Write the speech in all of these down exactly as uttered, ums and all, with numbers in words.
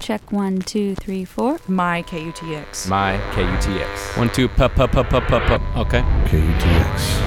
Check one, two, three, four. My K U T X. My K U T X. One, two, pup, pup, pup, pup, pup, pup. Okay. K U T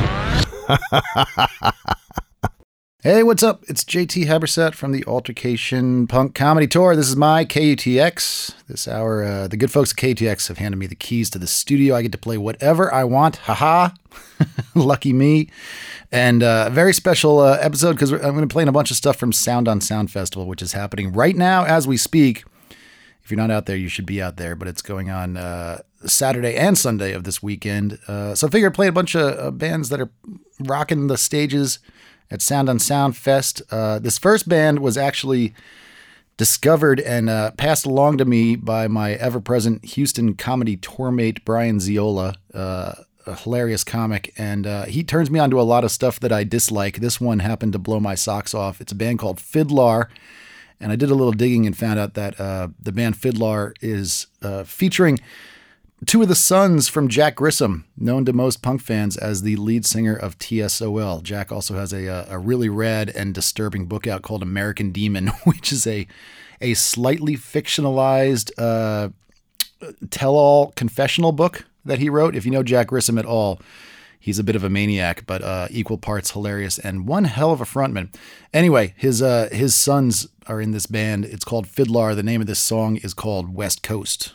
X. Hey, what's up? It's J T Habersat from the Altercation Punk Comedy Tour. This is my K U T X. This hour, uh, the good folks at K U T X have handed me the keys to the studio. I get to play whatever I want. Haha. Lucky me. And uh, a very special uh, episode because I'm going to play in a bunch of stuff from Sound on Sound Festival, which is happening right now as we speak. If you're not out there, you should be out there, but it's going on uh, Saturday and Sunday of this weekend. Uh, so I figure I'd play a bunch of uh, bands that are rocking the stages at Sound on Sound Fest. Uh, this first band was actually discovered and uh, passed along to me by my ever-present Houston comedy tour mate, Brian Ziola, uh, a hilarious comic, and uh, he turns me on to a lot of stuff that I dislike. This one happened to blow my socks off. It's a band called Fiddlar, and I did a little digging and found out that uh, the band Fiddlar is uh, featuring two of the sons from Jack Grissom, known to most punk fans as the lead singer of T S O L. Jack also has a, a really rad and disturbing book out called American Demon, which is a a slightly fictionalized uh, tell-all confessional book that he wrote. If you know Jack Grissom at all, he's a bit of a maniac, but uh, equal parts hilarious and one hell of a frontman. Anyway, his uh, his sons are in this band. It's called Fiddlar. The name of this song is called West Coast.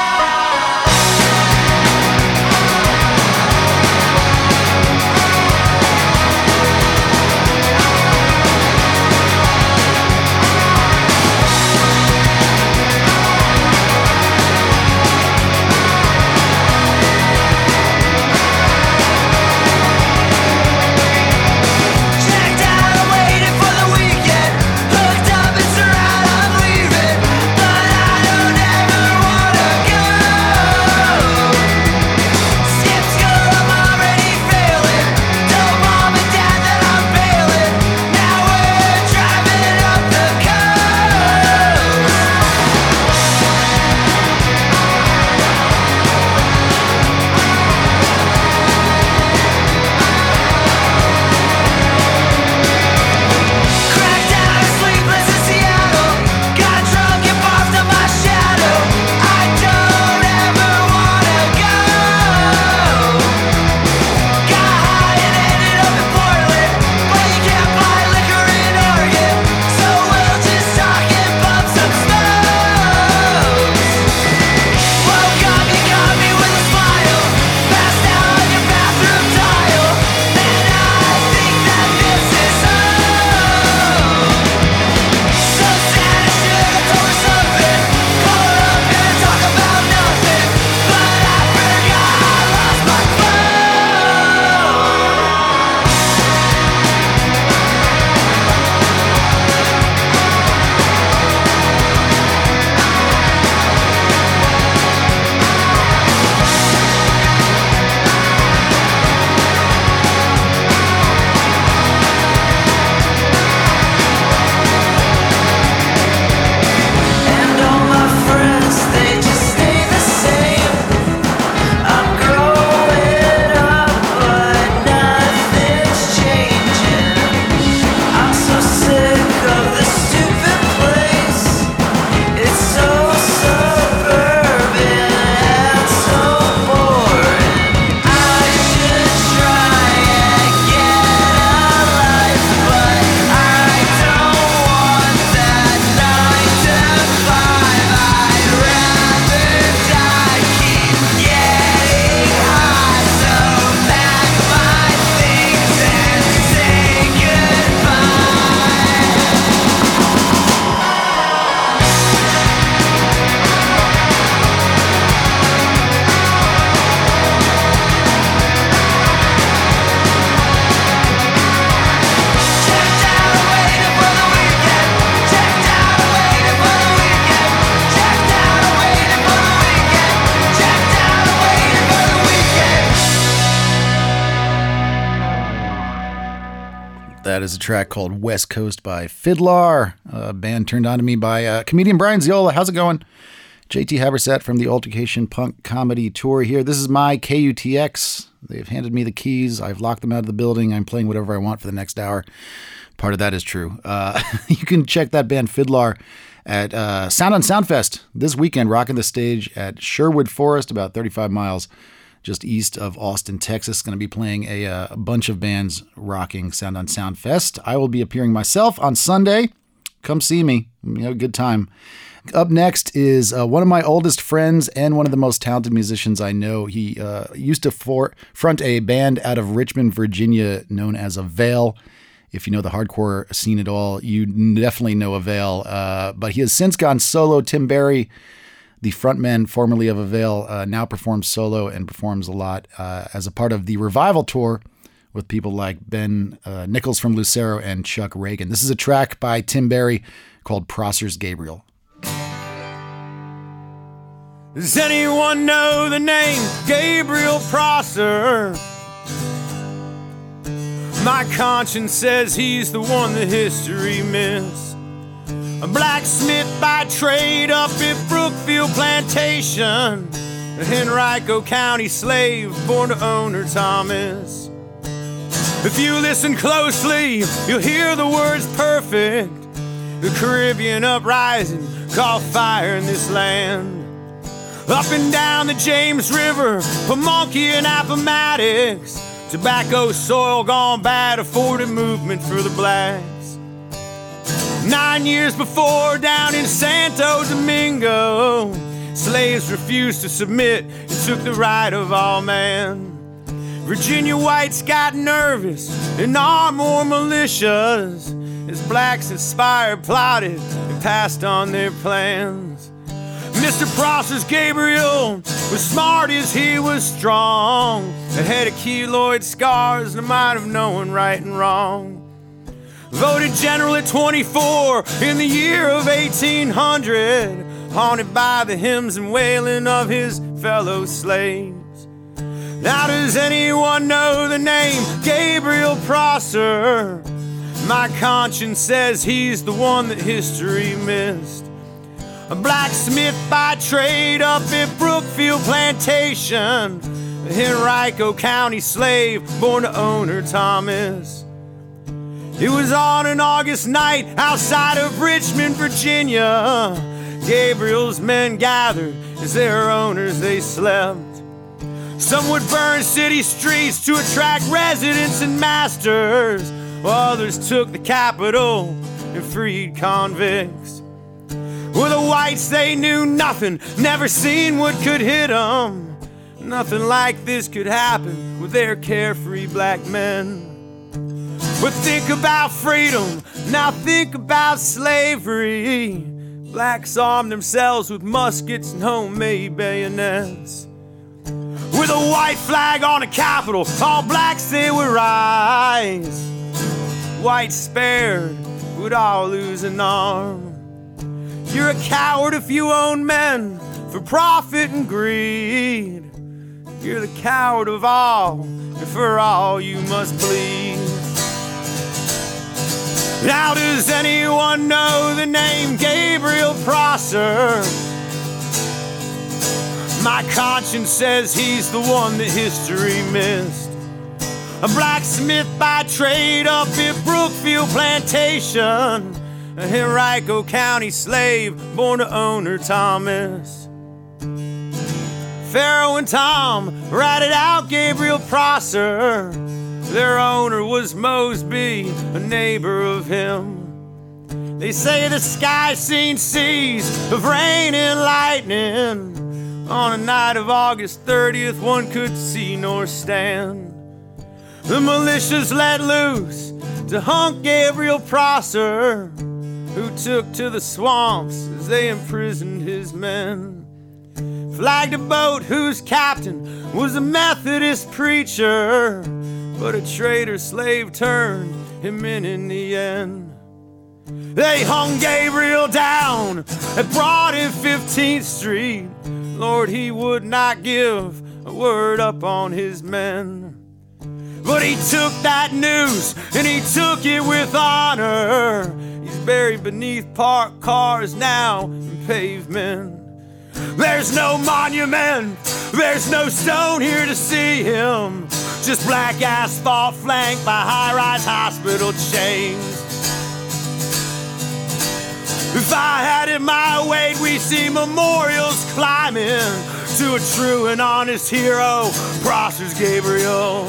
That is a track called West Coast by Fiddlar, a band turned on to me by uh, comedian Brian Ziola. How's it going? J T Habersat from the Altercation Punk Comedy Tour here. This is my K U T X. They've handed me the keys. I've locked them out of the building. I'm playing whatever I want for the next hour. Part of that is true. Uh, you can check that band Fiddlar at uh, Sound on Soundfest this weekend, rocking the stage at Sherwood Forest, about thirty-five miles just east of Austin, Texas. Going to be playing a, uh, a bunch of bands rocking Sound on Soundfest. I will be appearing myself on Sunday. Come see me. You have a good time. Up next is uh, one of my oldest friends and one of the most talented musicians I know. He uh, used to for- front a band out of Richmond, Virginia, known as Avail. If you know the hardcore scene at all, you definitely know Avail. Uh, but he has since gone solo. Tim Barry, the frontman formerly of Avail, uh, now performs solo and performs a lot uh, as a part of the Revival Tour with people like Ben uh, Nichols from Lucero and Chuck Reagan. This is a track by Tim Barry called Prosser's Gabriel. Does anyone know the name Gabriel Prosser? My conscience says he's the one that history missed. A blacksmith by trade up at Brookfield Plantation, a Henrico County slave born to owner Thomas. If you listen closely, you'll hear the words perfect. The Caribbean uprising caught fire in this land. Up and down the James River, Pamunkey and Appomattox, tobacco soil gone bad afforded movement for the blacks. Nine years before, down in Santo Domingo, slaves refused to submit and took the right of all man. Virginia whites got nervous and armed more militias as blacks inspired, plotted, and passed on their plans. Mister Prosser's Gabriel was smart as he was strong, a head of keloid scars and a mind of knowing right and wrong. Voted general at twenty-four in the year of eighteen hundred, haunted by the hymns and wailing of his fellow slaves. Now does anyone know the name Gabriel Prosser? My conscience says he's the one that history missed. A blacksmith by trade up at Brookfield Plantation, a Henrico County slave born to owner Thomas. It was on an August night outside of Richmond, Virginia. Gabriel's men gathered as their owners they slept. Some would burn city streets to attract residents and masters, while others took the capital and freed convicts. With the whites, they knew nothing, never seen what could hit them. Nothing like this could happen with their carefree black men. But think about freedom, now think about slavery. Blacks armed themselves with muskets and homemade bayonets. With a white flag on the Capitol, all blacks they would rise. Whites spared would all lose an arm. You're a coward if you own men for profit and greed. You're the coward of all, and for all you must bleed. Now does anyone know the name Gabriel Prosser? My conscience says he's the one that history missed. A blacksmith by trade up at Brookfield Plantation, a Henrico County slave born to owner Thomas. Pharaoh and Tom ratted out Gabriel Prosser. Their owner was Mosby, a neighbor of him. They say the sky seen seas of rain and lightning. On a night of August thirtieth, one could see nor stand. The militias let loose to hunt Gabriel Prosser, who took to the swamps as they imprisoned his men. Flagged a boat whose captain was a Methodist preacher, but a traitor slave turned him in in the end. They hung Gabriel down at Broad and fifteenth Street. Lord, he would not give a word up on his men. But he took that news and he took it with honor. He's buried beneath parked cars now in pavement. There's no monument, there's no stone here to see him. Just black asphalt flanked by high-rise hospital chains. If I had it my way, we see memorials climbing to a true and honest hero, Prosser's Gabriel.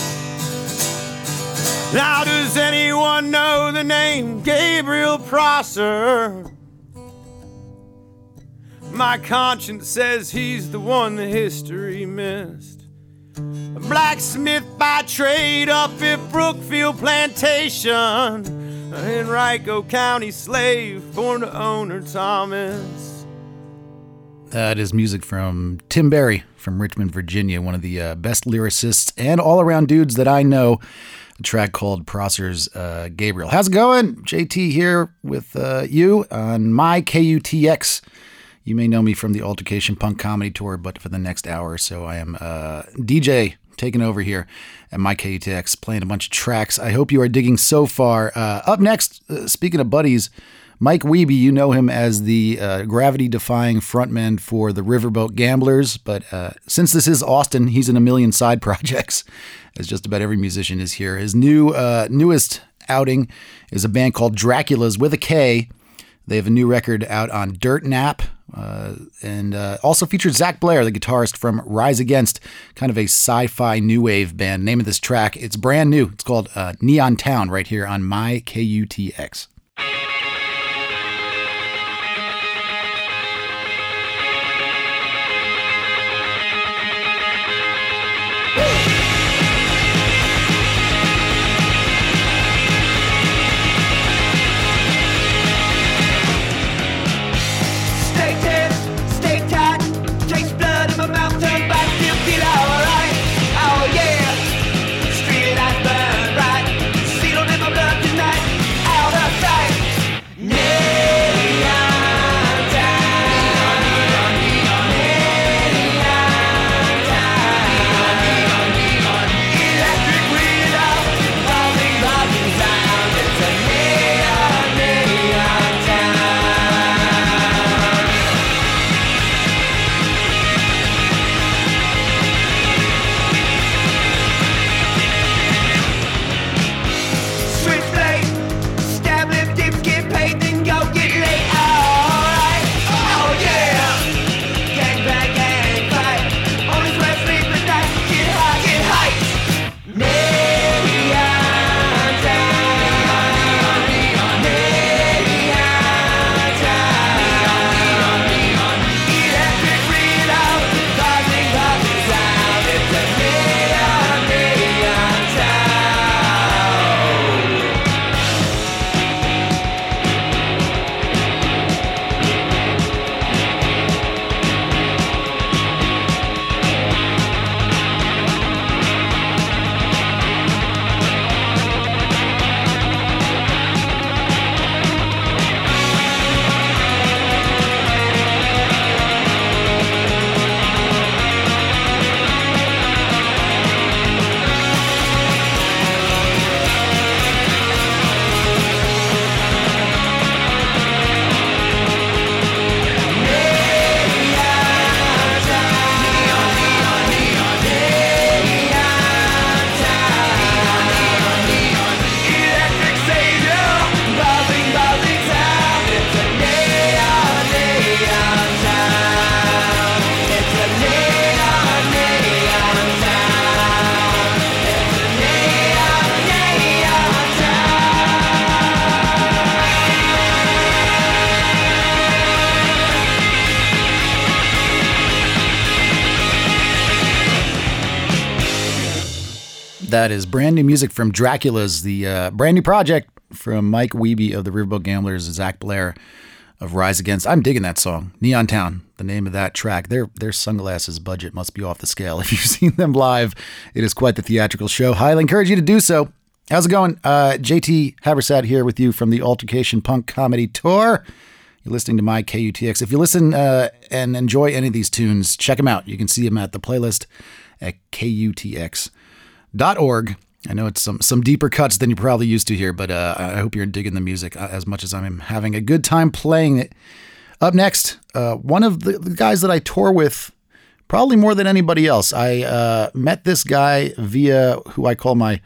Now does anyone know the name Gabriel Prosser? My conscience says he's the one that history missed. A blacksmith by trade up at Brookfield Plantation, a Henrico County slave born to owner Thomas. That is music from Tim Barry from Richmond, Virginia, one of the uh, best lyricists and all-around dudes that I know. A track called Prosser's uh, Gabriel. How's it going? J T here with uh, you on my K U T X. You may know me from the Altercation Punk Comedy Tour, but for the next hour or so, I am uh, D J taking over here at my K U T X, playing a bunch of tracks. I hope you are digging so far. Uh, up next, uh, speaking of buddies, Mike Wiebe, you know him as the uh, gravity-defying frontman for the Riverboat Gamblers, but uh, since this is Austin, he's in a million side projects, as just about every musician is here. His new uh, newest outing is a band called Draculas with a K. They have a new record out on Dirt Nap, uh, and uh, also featured Zach Blair, the guitarist from Rise Against, kind of a sci-fi new wave band. Name of this track, it's brand new. It's called uh, Neon Town, right here on my K U T X. That is brand new music from Draculas, the uh, brand new project from Mike Wiebe of the Riverboat Gamblers, Zach Blair of Rise Against. I'm digging that song, Neon Town, the name of that track. Their their Sunglasses budget must be off the scale. If you've seen them live, it is quite the theatrical show. Highly encourage you to do so. How's it going? Uh, J T Habersat here with you from the Altercation Punk Comedy Tour. You're listening to my K U T X. If you listen uh, and enjoy any of these tunes, check them out. You can see them at the playlist at K U T X dot org. I know it's some, some deeper cuts than you're probably used to here, but uh, I hope you're digging the music as much as I'm having a good time playing it. Up next, uh, one of the, the guys that I tour with probably more than anybody else. I uh, met this guy via who I call my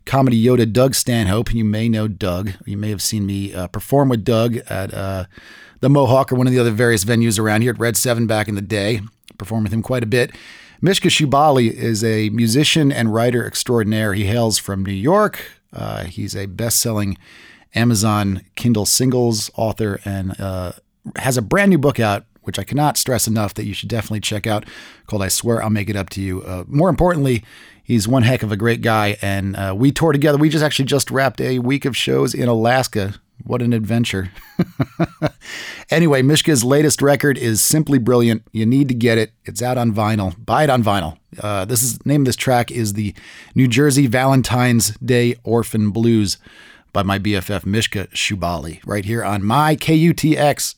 comedy Yoda Doug Stanhope. You may know Doug. You may have seen me uh, perform with Doug at uh, the Mohawk or one of the other various venues around here at Red seven back in the day. Performed with him quite a bit. Mishka Shubaly is a musician and writer extraordinaire. He hails from New York. Uh, he's a best-selling Amazon Kindle singles author and uh, has a brand new book out, which I cannot stress enough that you should definitely check out, called I Swear I'll Make It Up to You. Uh, more importantly, he's one heck of a great guy, and uh, we toured together. We just actually just wrapped a week of shows in Alaska. What an adventure. Anyway, Mishka's latest record is simply brilliant. You need to get it. It's out on vinyl. Buy it on vinyl. Uh, this is name of this track is the New Jersey Valentine's Day Orphan Blues by my B F F Mishka Shubaly, right here on my K U T X.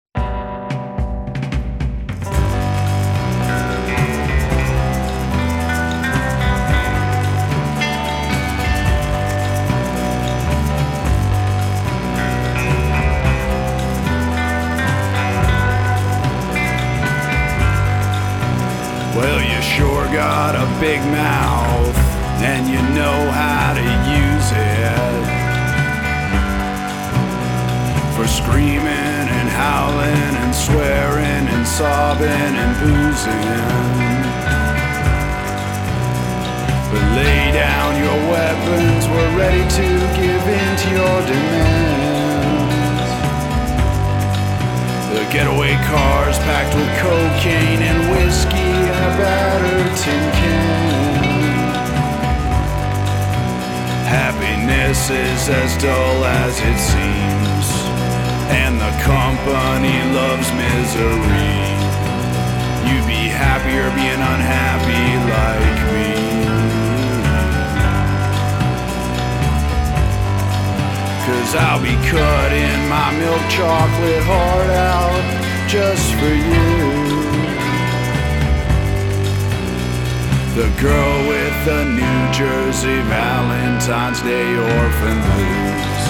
Well, you sure got a big mouth, and you know how to use it for screaming and howling and swearing and sobbing and boozing. But lay down your weapons, we're ready to give in to your demands. The getaway cars packed with cocaine and whiskey and a battered tin can. Happiness is as dull as it seems, and the company loves misery. You'd be happier being unhappy like me. 'Cause I'll be cutting my milk chocolate heart out just for you. The girl with the New Jersey Valentine's Day Orphan Blues.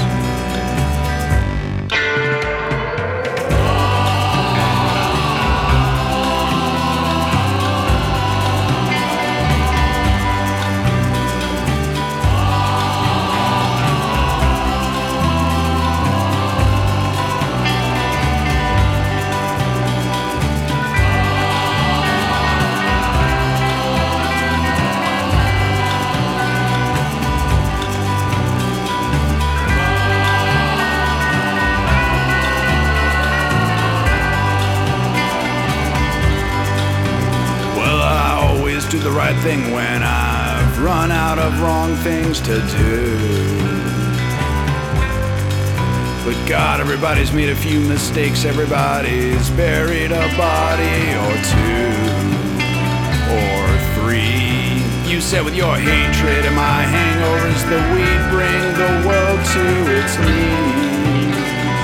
Do the right thing when I've run out of wrong things to do. But God, everybody's made a few mistakes. Everybody's buried a body or two or three. You said with your hatred and my hangovers that we'd bring the world to its knees.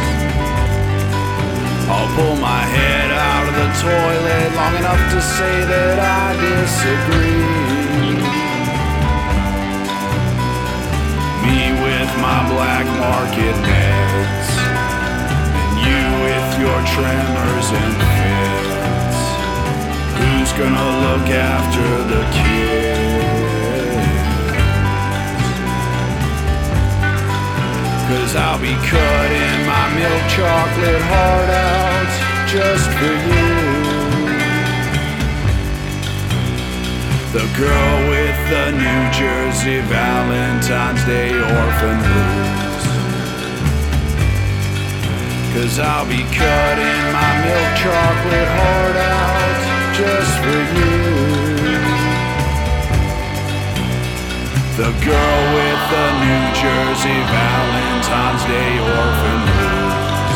I'll pull my head out of the toilet long enough to say that I disagree. Me with my black market meds, and you with your tremors and fits. Who's gonna look after the kids? 'Cause I'll be cutting my milk chocolate heart out just for you. The girl with the New Jersey Valentine's Day Orphan Blues. 'Cause I'll be cutting my milk chocolate heart out just for you. The girl with the New Jersey Valentine's Day Orphan Blues.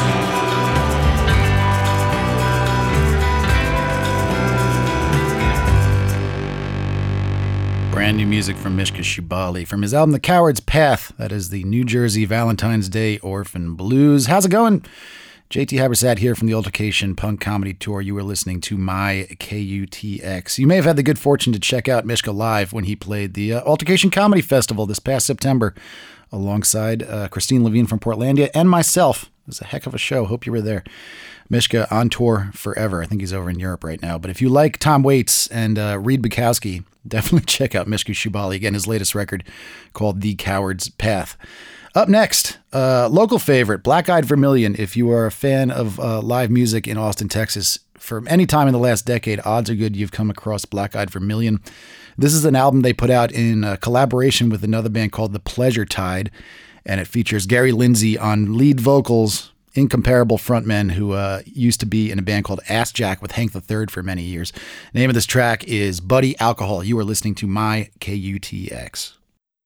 Brand new music from Mishka Shubaly from his album The Coward's Path. That is the New Jersey Valentine's Day Orphan Blues. How's it going? J T Habersat here from the Altercation Punk Comedy Tour. You were listening to my K U T X. You may have had the good fortune to check out Mishka live when he played the uh, Altercation Comedy Festival this past September alongside uh, Christine Levine from Portlandia and myself. It was a heck of a show. Hope you were there. Mishka on tour forever. I think he's over in Europe right now. But if you like Tom Waits and uh, Reed Bukowski, definitely check out Mishka Shubaly. Again, his latest record called The Coward's Path. Up next, uh, local favorite, Black Eyed Vermilion. If you are a fan of uh, live music in Austin, Texas, from any time in the last decade, odds are good you've come across Black Eyed Vermilion. This is an album they put out in uh, collaboration with another band called The Pleasure Tide, and it features Gary Lindsay on lead vocals, incomparable frontman who uh, used to be in a band called Ass Jack with Hank the Third for many years. The name of this track is Buddy Alcohol. You are listening to My K U T X.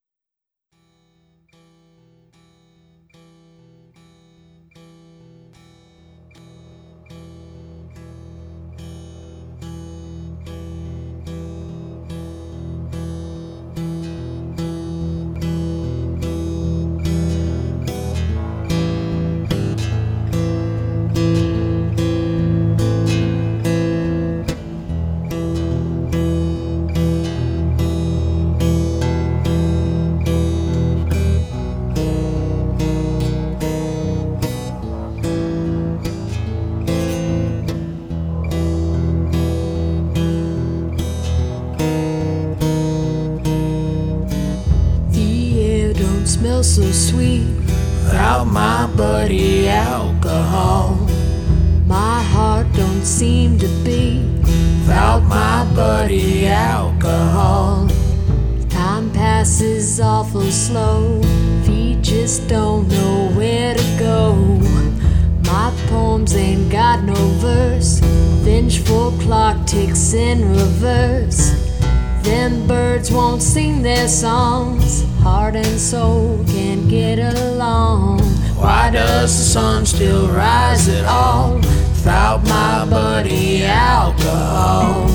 So sweet without my buddy alcohol. My heart don't seem to beat without my buddy alcohol. Time passes awful slow, feet just don't know where to go. My poems ain't got no verse, vengeful clock ticks in reverse. Them birds won't sing their songs, heart and soul can't get along. Why does the sun still rise at all without my buddy alcohol?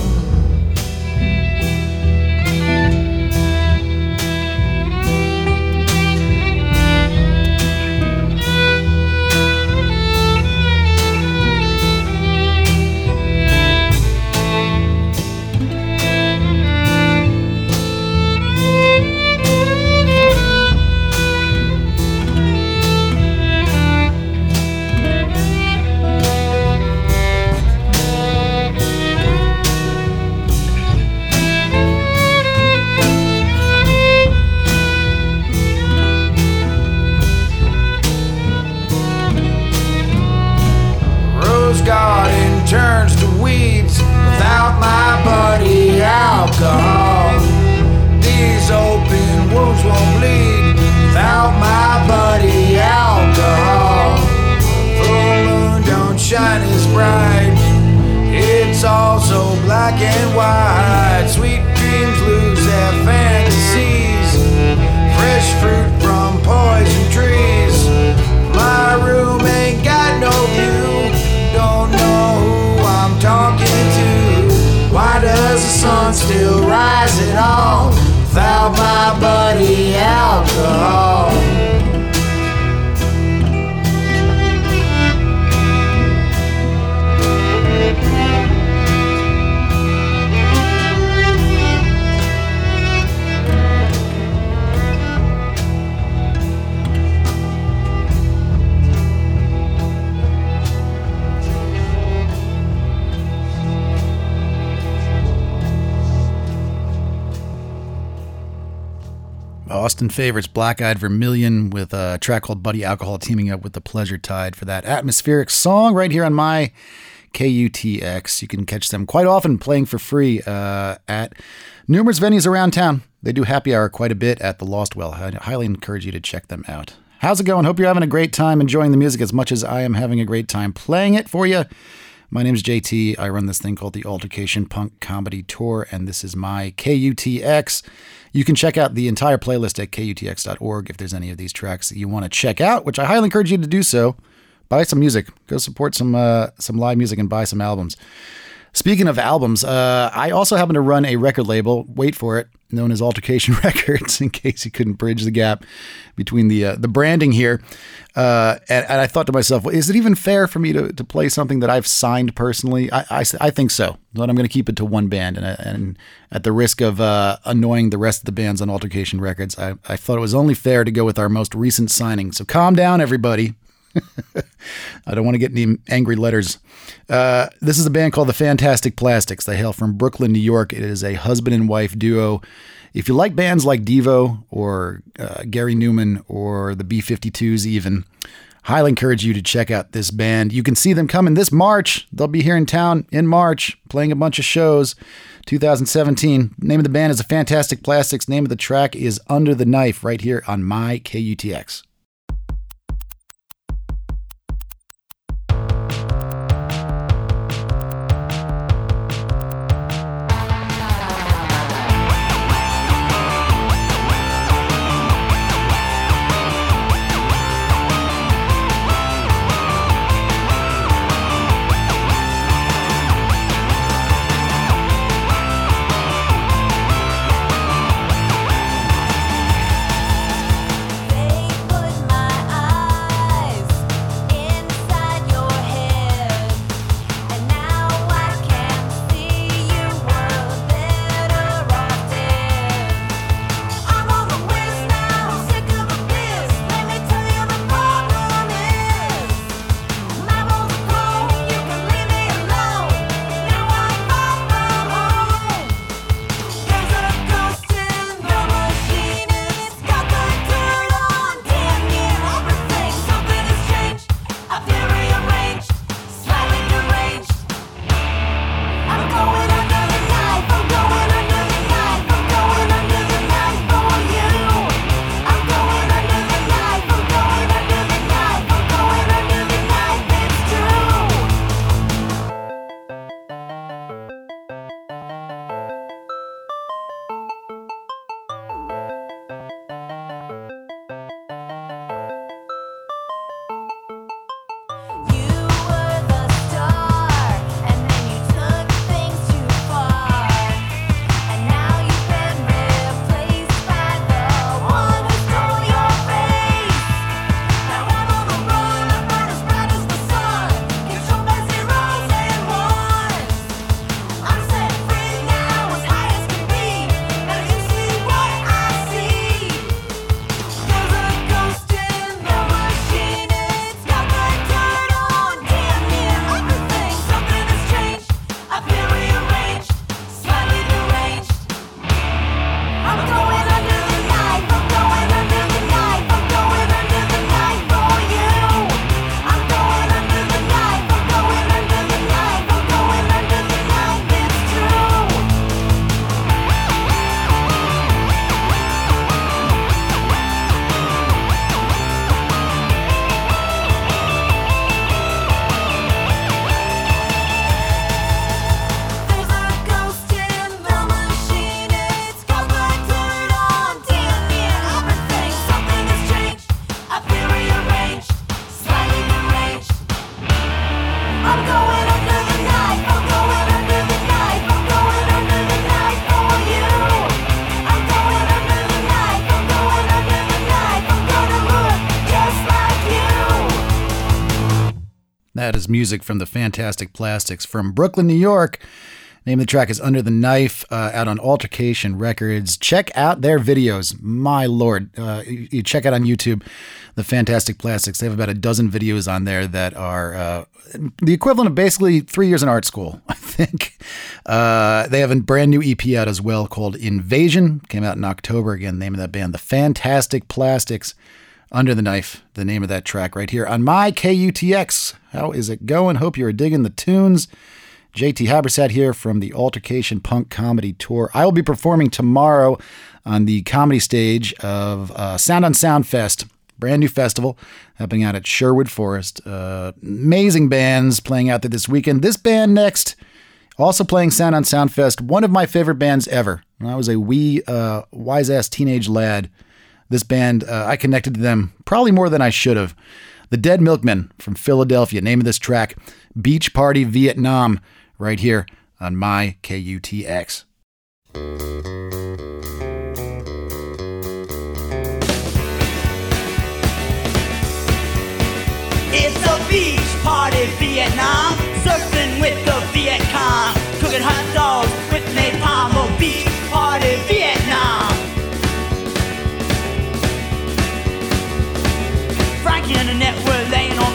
Garden turns to weeds without my buddy alcohol. These open wounds won't bleed without my buddy alcohol. Full moon don't shine as bright, it's all so black and white. Sweet dreams lose their fantasies, fresh fruit from poison trees. My room ain't got no view, don't know who I'm talking to. Why does the sun still rise at all without my buddy alcohol? Austin favorites Black Eyed Vermilion with a track called Buddy Alcohol teaming up with The Pleasure Tide for that atmospheric song right here on My K U T X. You can catch them quite often playing for free uh, at numerous venues around town. They do happy hour quite a bit at the Lost Well. I highly encourage you to check them out. How's it going? Hope you're having a great time enjoying the music as much as I am having a great time playing it for you. My name is J T. I run this thing called the Altercation Punk Comedy Tour, and this is My K U T X. You can check out the entire playlist at K U T X dot org if there's any of these tracks that you want to check out, which I highly encourage you to do so. Buy some music. Go support some uh, some live music and buy some albums. Speaking of albums, uh, I also happen to run a record label, wait for it, known as Altercation Records, in case you couldn't bridge the gap between the uh, the branding here. Uh, and, and I thought to myself, well, is it even fair for me to, to play something that I've signed personally? I, I, I think so, but I'm going to keep it to one band. And, and at the risk of uh, annoying the rest of the bands on Altercation Records, I, I thought it was only fair to go with our most recent signing. So calm down, everybody. I don't want to get any angry letters. Uh, this is a band called the Fantastic Plastics. They hail from Brooklyn, New York. It is a husband and wife duo. If you like bands like Devo or uh, Gary Newman or the B fifty-twos even, highly encourage you to check out this band. You can see them coming this March. They'll be here in town in March, playing a bunch of shows. two thousand seventeen. Name of the band is The Fantastic Plastics. Name of the track is Under the Knife, right here on my K U T X. That is music from the Fantastic Plastics from Brooklyn, New York. Name of the track is Under the Knife, uh, out on Altercation Records. Check out their videos. My Lord. Uh, you, you check out on YouTube, the Fantastic Plastics. They have about a dozen videos on there that are uh, the equivalent of basically three years in art school, I think. Uh, they have a brand new E P out as well called Invasion. Came out in October. Again, name of that band, the Fantastic Plastics. Under the Knife, the name of that track right here on my K U T X. How is it going? Hope you're digging the tunes. J T Habersat here from the Altercation Punk Comedy Tour. I will be performing tomorrow on the comedy stage of uh, Sound on Sound Fest, brand new festival happening out at Sherwood Forest. Uh, amazing bands playing out there this weekend. This band next, also playing Sound on Sound Fest, one of my favorite bands ever. When I was a wee, uh, wise-ass teenage lad, this band, uh, I connected to them probably more than I should have. The Dead Milkmen from Philadelphia. Name of this track, Beach Party Vietnam, right here on my K U T X. It's a beach party Vietnam, surfing with the Viet Cong, cooking hot dogs with napalm. A beach party Vietnam. Frankie and Annette were laying on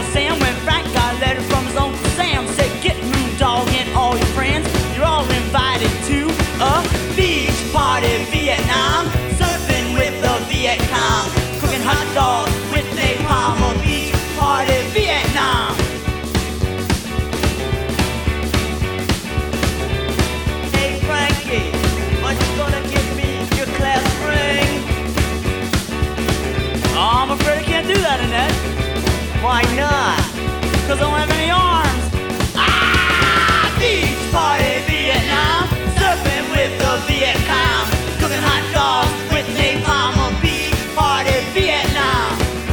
Why not? Cause I don't have any arms. Ah! Beach party Vietnam. Surfing with the Viet Cong. Cooking hot dogs with napalm. A beach party Vietnam.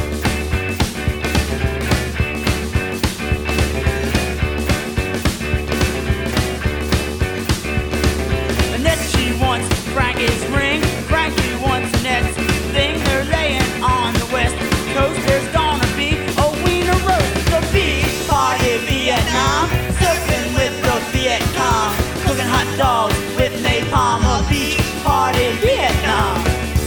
Annette, she wants Frankie's ring. Frankie wants Annette's thing. They're laying on the west coast. There's gonna be a wiener roast. The beach party Vietnam. Surfing with the Viet Cong. Cooking hot dogs with napalm. A beach party Vietnam.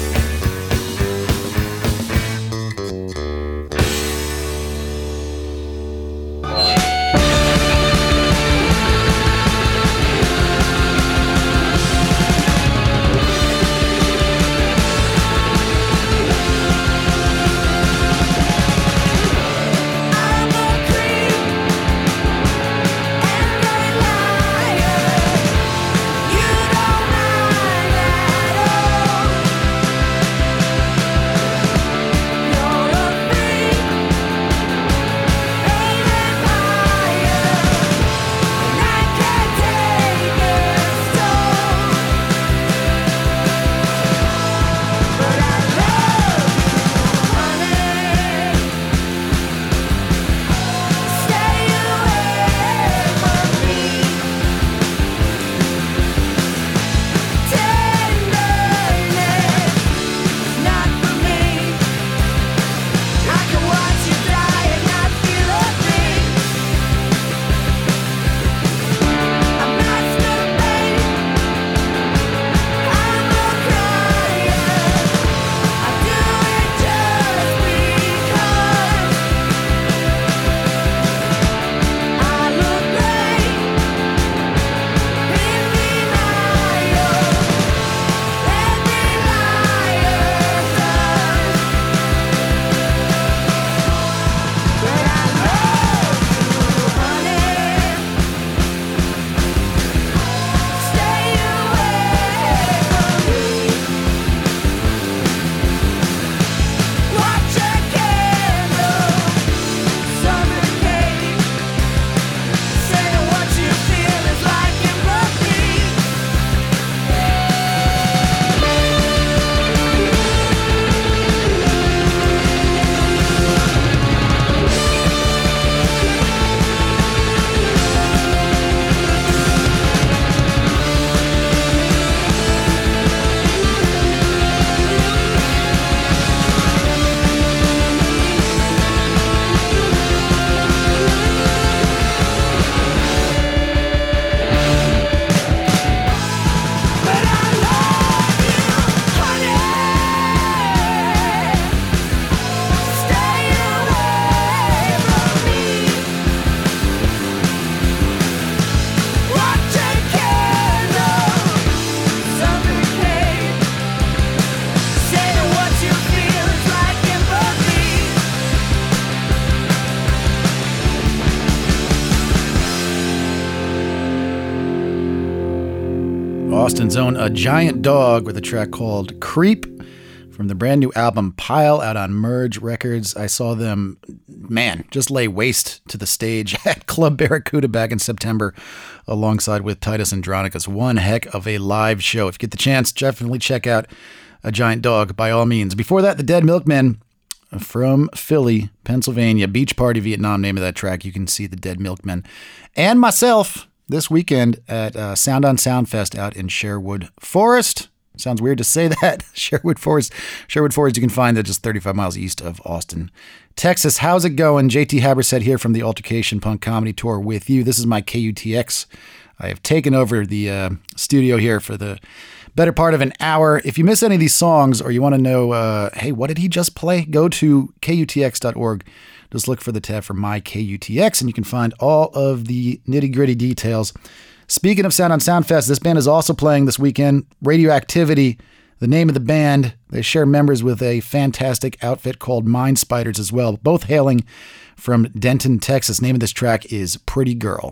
Austin's own A Giant Dog with a track called Creep from the brand new album Pile out on Merge Records. I saw them, man, just lay waste to the stage at Club Barracuda back in September alongside with Titus Andronicus. One heck of a live show. If you get the chance, definitely check out A Giant Dog by all means. Before that, the Dead Milkmen from Philly, Pennsylvania. Beach Party Vietnam, name of that track. You can see the Dead Milkmen and myself this weekend at uh, Sound on Sound Fest out in Sherwood Forest. Sounds weird to say that. Sherwood Forest. Sherwood Forest, you can find that just thirty-five miles east of Austin, Texas. How's it going? J T Haberset here from the Altercation Punk Comedy Tour with you. This is my K U T X. I have taken over the uh, studio here for the better part of an hour. If you miss any of these songs or you want to know, uh, hey, what did he just play? Go to K U T X dot org. Just look for the tab for My K U T X, and you can find all of the nitty-gritty details. Speaking of Sound on Sound Fest, this band is also playing this weekend. Radioactivity, the name of the band. They share members with a fantastic outfit called Mind Spiders as well, both hailing from Denton, Texas. Name of this track is Pretty Girl.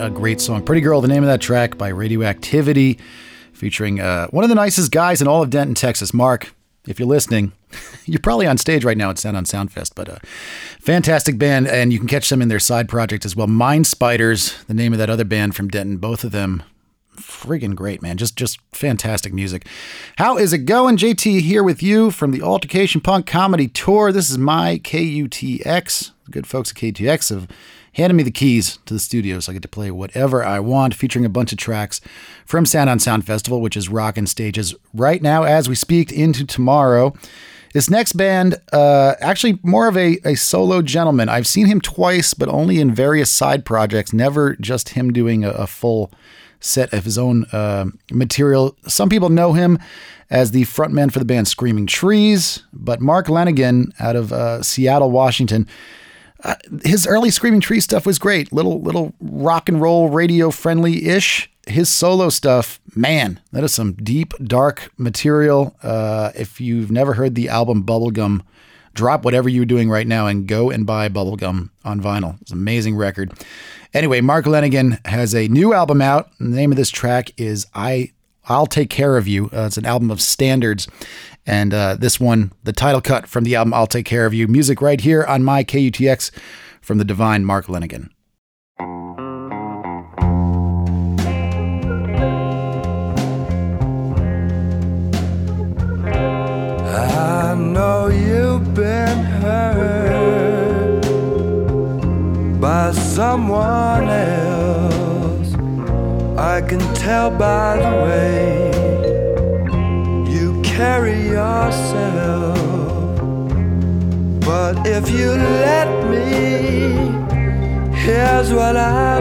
a great song. Pretty Girl, the name of that track by Radioactivity, featuring uh, one of the nicest guys in all of Denton, Texas. Mark, if you're listening, you're probably on stage right now at Sound on Soundfest, but uh, fantastic band, and you can catch them in their side project as well. Mind Spiders, the name of that other band from Denton, both of them friggin' great, man. Just just fantastic music. How is it going? J T here with you from the Altercation Punk Comedy Tour. This is my K U T X. The good folks at K U T X have handed me the keys to the studio, so I get to play whatever I want, featuring a bunch of tracks from Sound on Sound Festival, which is rocking stages right now as we speak into tomorrow. This next band, uh, actually more of a, a solo gentleman. I've seen him twice, but only in various side projects, never just him doing a, a full set of his own uh, material. Some people know him as the frontman for the band Screaming Trees, but Mark Lanigan out of uh, Seattle, Washington, uh, his early Screaming Trees stuff was great. Little, little rock and roll radio friendly-ish. His solo stuff, man, that is some deep, dark material. Uh, if you've never heard the album Bubblegum, drop whatever you're doing right now and go and buy Bubblegum on vinyl. It's an amazing record. Anyway, Mark Lanigan has a new album out. The name of this track is I, I'll Take Care of You. Uh, it's an album of standards. And uh, this one, the title cut from the album I'll Take Care of You. Music right here on my K U T X from the divine Mark Lanigan. I know you've been hurt by someone else. I can tell by the way you carry yourself. But if you let me, here's what I'll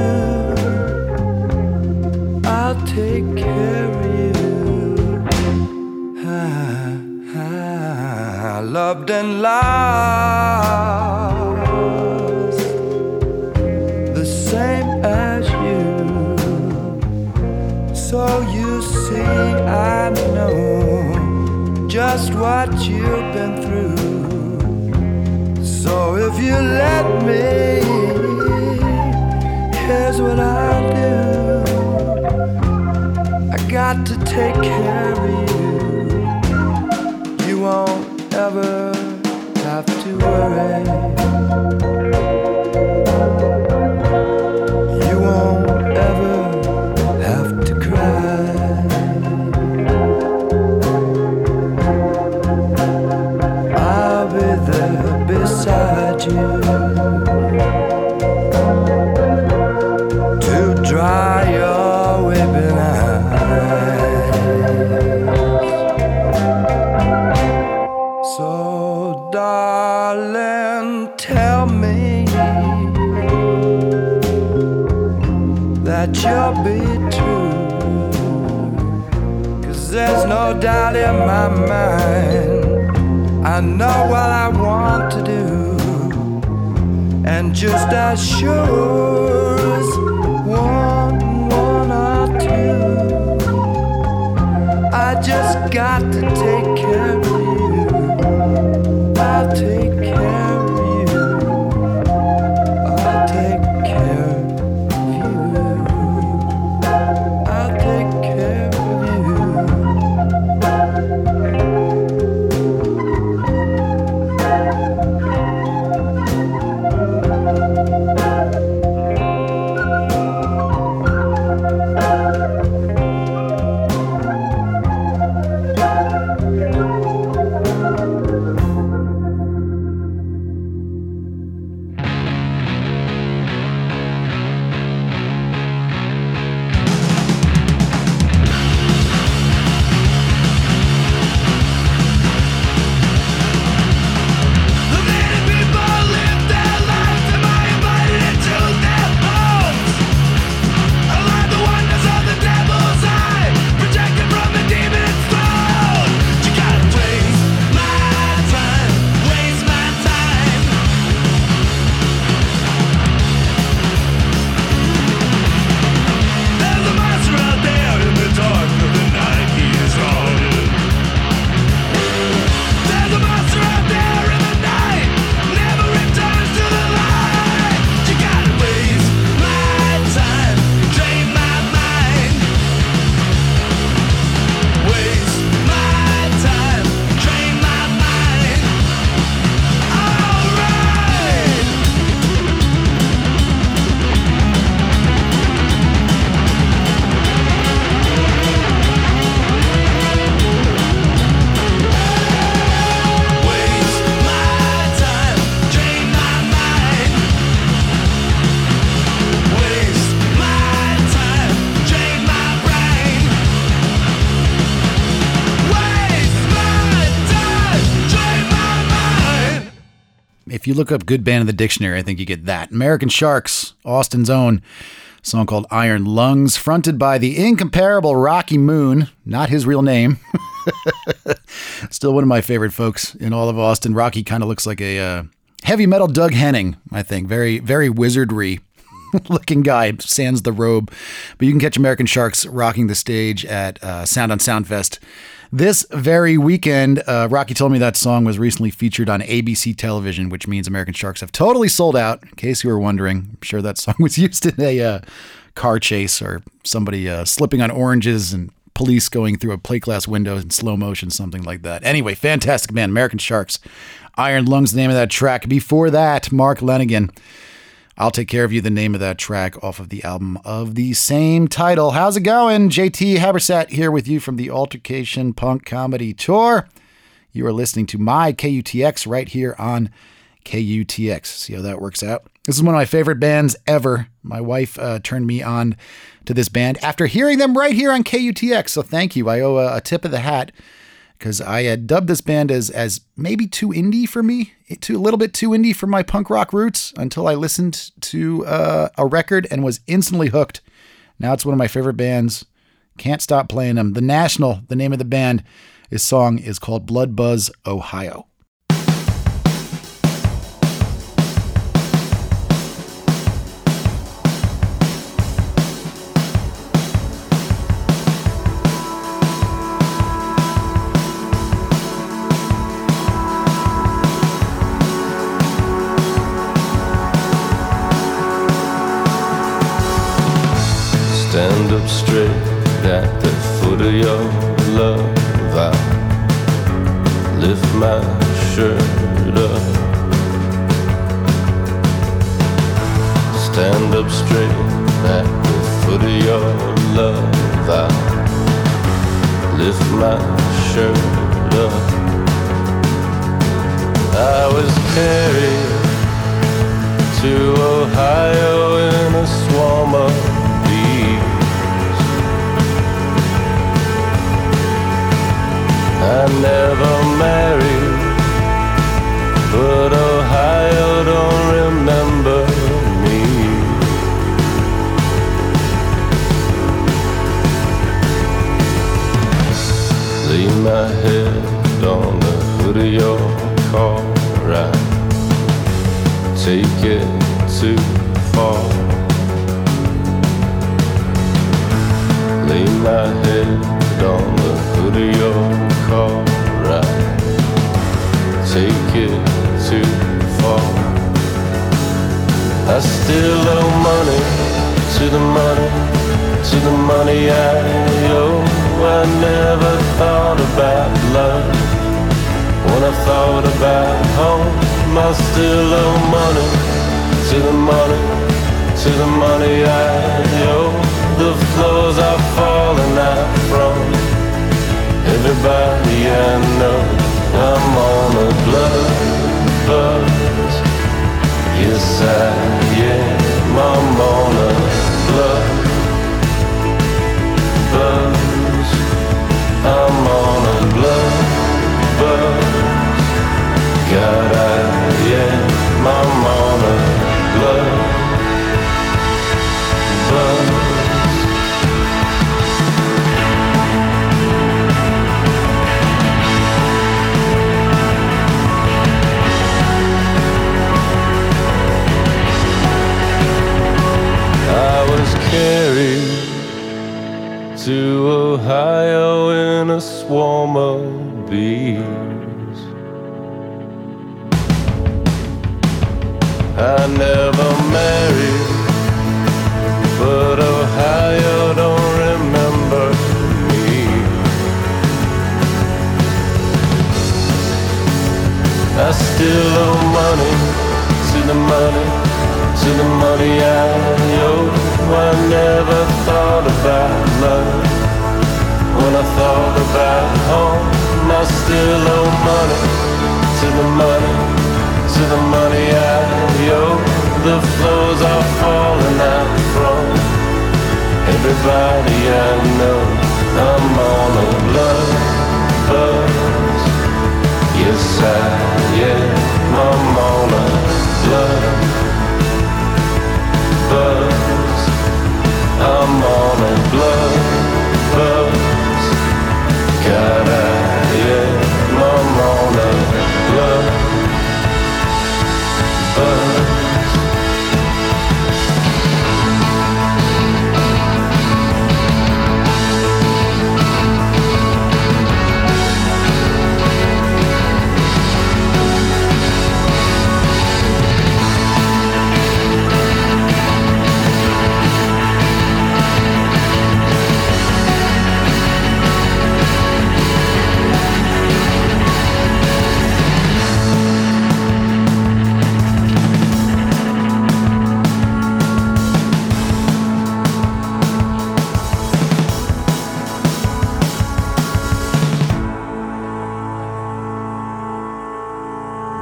do. I'll take care of you. I loved and lost the same as you. So you see, I know just what you've been through. So if you let me, here's what I'll do. I got to take care of you. You won't ever have to worry. You won't ever have to cry. I'll be there beside you to dry your weeping eyes. So, darling, tell me that you'll be true, 'cause there's no doubt in my mind. I know what I want to do, and just as sure as one, one or two, I just got to take care of you. I'll take care of you. I'll take care of you. I'll take care of If you look up good band in the dictionary, I think you get that. American Sharks, Austin's own, a song called Iron Lungs, fronted by the incomparable Rocky Moon, not his real name. Still one of my favorite folks in all of Austin. Rocky kind of looks like a uh, heavy metal Doug Henning, I think. Very, very wizardry looking guy, sans the robe. But you can catch American Sharks rocking the stage at uh, Sound on Soundfest this very weekend. uh, Rocky told me that song was recently featured on A B C television, which means American Sharks have totally sold out, in case you were wondering. I'm sure that song was used in a uh, car chase or somebody uh, slipping on oranges and police going through a plate glass window in slow motion, something like that. Anyway, fantastic band, American Sharks. Iron Lungs, the name of that track. Before that, Mark Lanigan, I'll Take Care of You, the name of that track off of the album of the same title. How's it going? J T Habersat here with you from the Altercation Punk Comedy Tour. You are listening to my K U T X right here on K U T X. See how that works out? This is one of my favorite bands ever. My wife uh, turned me on to this band after hearing them right here on K U T X. So thank you. I owe a, a tip of the hat, because I had dubbed this band as as maybe too indie for me, too, a little bit too indie for my punk rock roots, until I listened to uh, a record and was instantly hooked. Now it's one of my favorite bands. Can't stop playing them. The National, the name of the band. This song is called Blood Buzz, Ohio. Stand up straight at the foot of your love. I lift my shirt up. Stand up straight at the foot of your love. I lift my shirt up. I was carried to Ohio in a swarm of I never married, but Ohio don't remember me. Lay my head on the hood of your car, right? Take it too far. Lay my head on the hood of your car, right? Take it too far. I still owe money to the money, to the money I owe. I never thought about love when I thought about home. I still owe money to the money, to the money I owe. The floors are falling out from everybody I know. I'm on a blood buzz. Yes I am. I'm on a blood buzz. I'm on a blood buzz. God I am. I'm on a blood buzz. Carried to Ohio in a swarm of bees. I never married, but Ohio don't remember me. I still owe money to the money, to the money I owe. I never thought about love when I thought about home. I still owe money to the money, to the money I owe. The floors are falling out from everybody I know. I'm on a blood buzz. Yes I am. I'm on a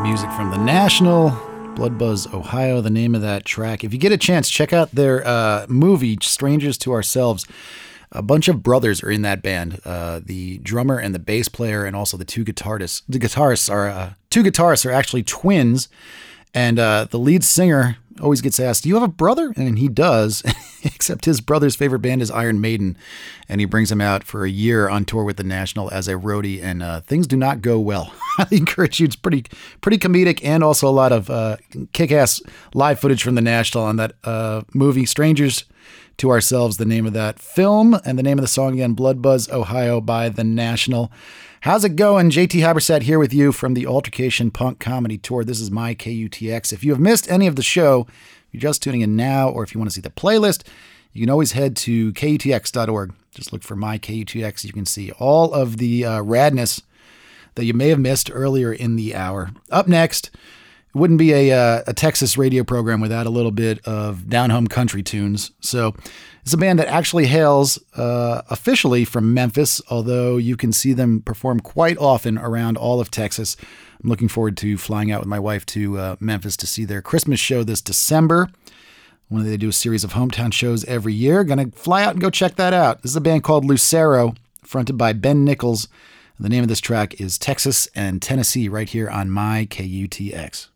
Music from The National, Blood Buzz, Ohio, the name of that track. If you get a chance, check out their uh, movie, Strangers to Ourselves. A bunch of brothers are in that band. Uh, the drummer and the bass player, and also the two guitarists. The guitarists are uh, two guitarists are actually twins, and uh, the lead singer always gets asked, "Do you have a brother?" And he does, except his brother's favorite band is Iron Maiden, and he brings him out for a year on tour with the National as a roadie, and uh, things do not go well. I encourage you. It's pretty pretty comedic, and also a lot of uh, kick-ass live footage from the National on that uh, movie, Strangers to Ourselves, the name of that film, and the name of the song again, Blood Buzz, Ohio by the National. How's it going? J T Habersat here with you from the Altercation Punk Comedy Tour. This is my K U T X. If you have missed any of the show, if you're just tuning in now, or if you want to see the playlist, you can always head to K U T X dot org. Just look for my K U T X. You can see all of the uh, radness that you may have missed earlier in the hour. Up next, it wouldn't be a, uh, a Texas radio program without a little bit of down-home country tunes. So it's a band that actually hails uh, officially from Memphis, although you can see them perform quite often around all of Texas. I'm looking forward to flying out with my wife to uh, Memphis to see their Christmas show this December. When they do a series of hometown shows every year. Gonna fly out and go check that out. This is a band called Lucero, fronted by Ben Nichols. The name of this track is Texas and Tennessee, right here on my K U T X.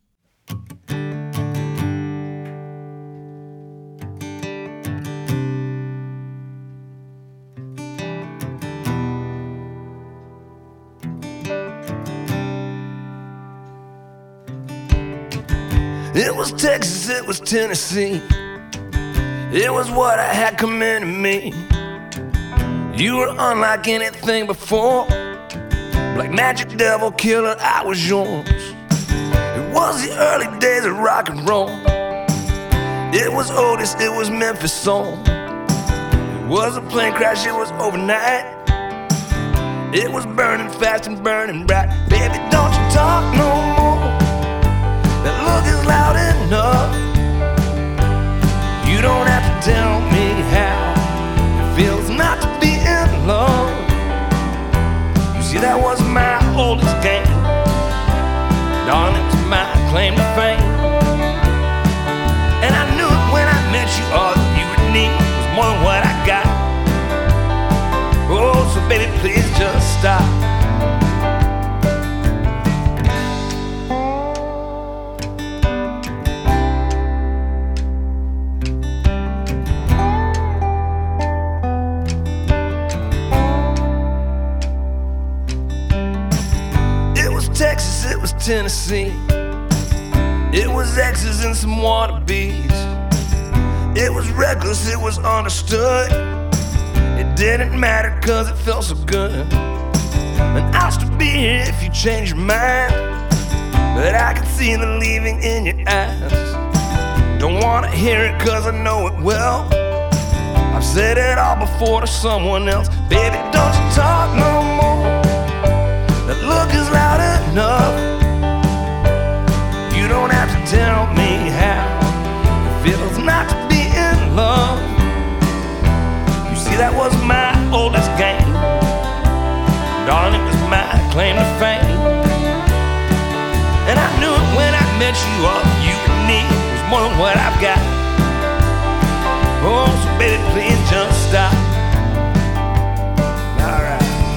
It was Texas, it was Tennessee. It was what I had coming to me. You were unlike anything before. Like magic, devil, killer, I was yours. It was the early days of rock and roll. It was Otis, it was Memphis soul. It was a plane crash, it was overnight. It was burning fast and burning bright. Baby, don't you talk no more. That look is loud enough. You don't have to tell me how it feels not to be in love. You see, that was my oldest game. Darling, it was my claim to fame. And I knew it when I met you. All that you would need was more than what I got. Oh, so baby, please just stop. Texas, it was Tennessee. It was X's and some wannabes. It was reckless, it was understood. It didn't matter cause it felt so good. And I'll still be here if you change your mind. But I can see the leaving in your eyes. Don't wanna hear it cause I know it well. I've said it all before to someone else. Baby, don't you talk no more. That look is loud enough. You don't have to tell me how it feels not to be in love. You see, that was my oldest game. Darling, it was my claim to fame. And I knew it when I met you. All you would need was more than what I've got. Oh, so baby, please just stop. Alright.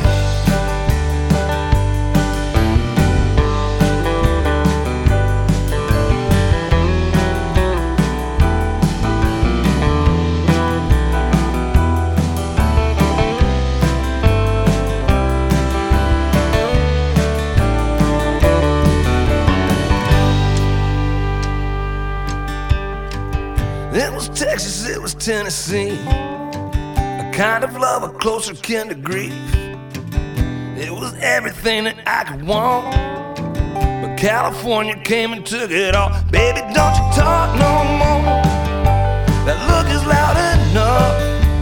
It was Texas, it was Tennessee. A kind of love, a closer kin to grief. It was everything that I could want. But California came and took it all. Baby, don't you talk no more. That look is loud enough.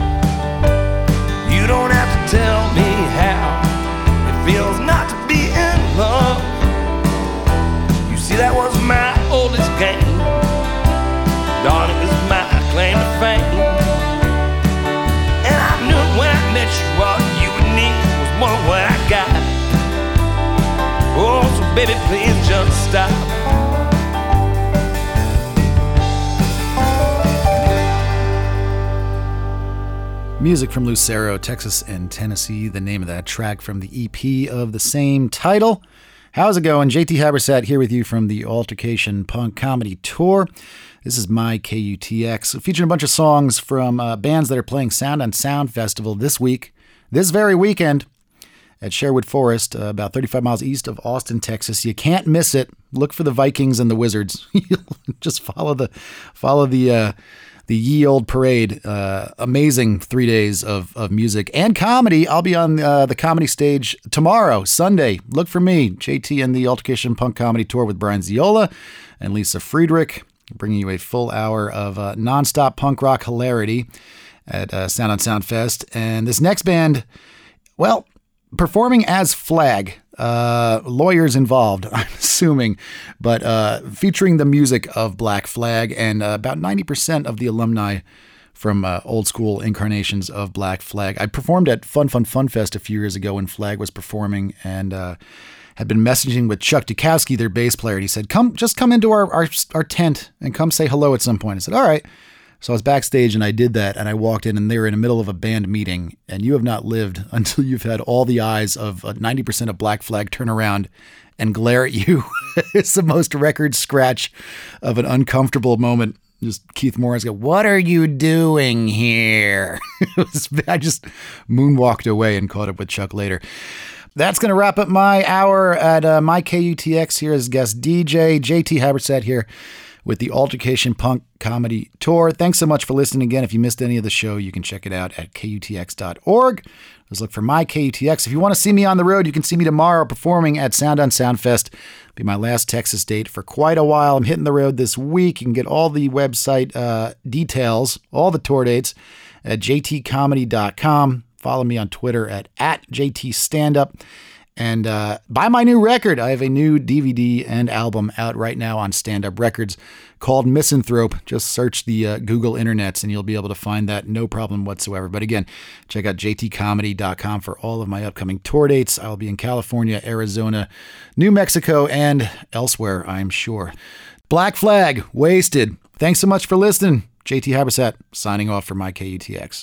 You don't have to tell me how it feels not to be in love. You see, that was my oldest game. Darling, it was my claim to fame. And I knew it when I met you. All you would need was more than what I got. Oh, so baby, please just stop. Music from Lucero, Texas and Tennessee, the name of that track from the E P of the same title. How's it going? J T Habersat here with you from the Altercation Punk Comedy Tour. This is my K U T X, featuring a bunch of songs from uh, bands that are playing Sound on Sound Festival this week, this very weekend, at Sherwood Forest, uh, about thirty-five miles east of Austin, Texas. You can't miss it. Look for the Vikings and the Wizards. Just follow the follow the uh, the ye old parade. Uh, amazing three days of of music and comedy. I'll be on uh, the comedy stage tomorrow, Sunday. Look for me, J T and the Altercation Punk Comedy Tour with Brian Ziola and Lisa Friedrich, bringing you a full hour of uh, nonstop punk rock hilarity at uh, Sound on Sound Fest. And this next band, well, performing as Flag, uh, lawyers involved, I'm assuming, but uh, featuring the music of Black Flag and uh, about ninety percent of the alumni from uh, old school incarnations of Black Flag. I performed at Fun Fun Fun Fest a few years ago when Flag was performing, and uh, had been messaging with Chuck Dukowski, their bass player, and he said, "Come, just come into our, our our tent and come say hello at some point." I said, "All right." So I was backstage and I did that, and I walked in and they were in the middle of a band meeting, and you have not lived until you've had all the eyes of uh, ninety percent of Black Flag turn around and glare at you. It's the most record scratch of an uncomfortable moment. Just Keith Morris go, "What are you doing here?" It was, I just moonwalked away and caught up with Chuck later. That's going to wrap up my hour at uh, my K U T X here as guest D J. J T Habersat here with the Altercation Punk Comedy Tour. Thanks so much for listening again. If you missed any of the show, you can check it out at K U T X dot org. Just look for my K U T X. If you want to see me on the road, you can see me tomorrow performing at Sound on Sound Fest. It'll be my last Texas date for quite a while. I'm hitting the road this week. You can get all the website uh, details, all the tour dates at J T comedy dot com. Follow me on Twitter at, at J T Standup. And uh, buy my new record. I have a new D V D and album out right now on Stand Up Records called Misanthrope. Just search the uh, Google internets and you'll be able to find that, no problem whatsoever. But again, check out J T comedy dot com for all of my upcoming tour dates. I'll be in California, Arizona, New Mexico, and elsewhere, I'm sure. Black Flag, Wasted. Thanks so much for listening. J T Habersat signing off for my K U T X.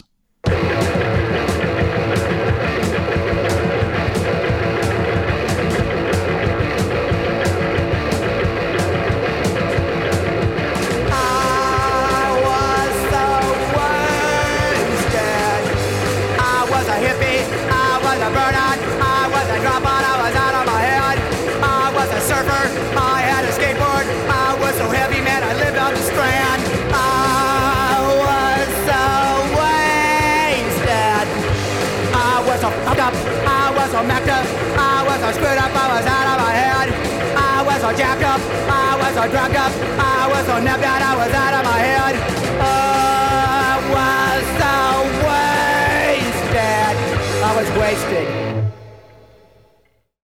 Macked up, I was so screwed up, I was out of my head. I was so jacked up, I was so drunk up, I was so napped out, I was out of my head.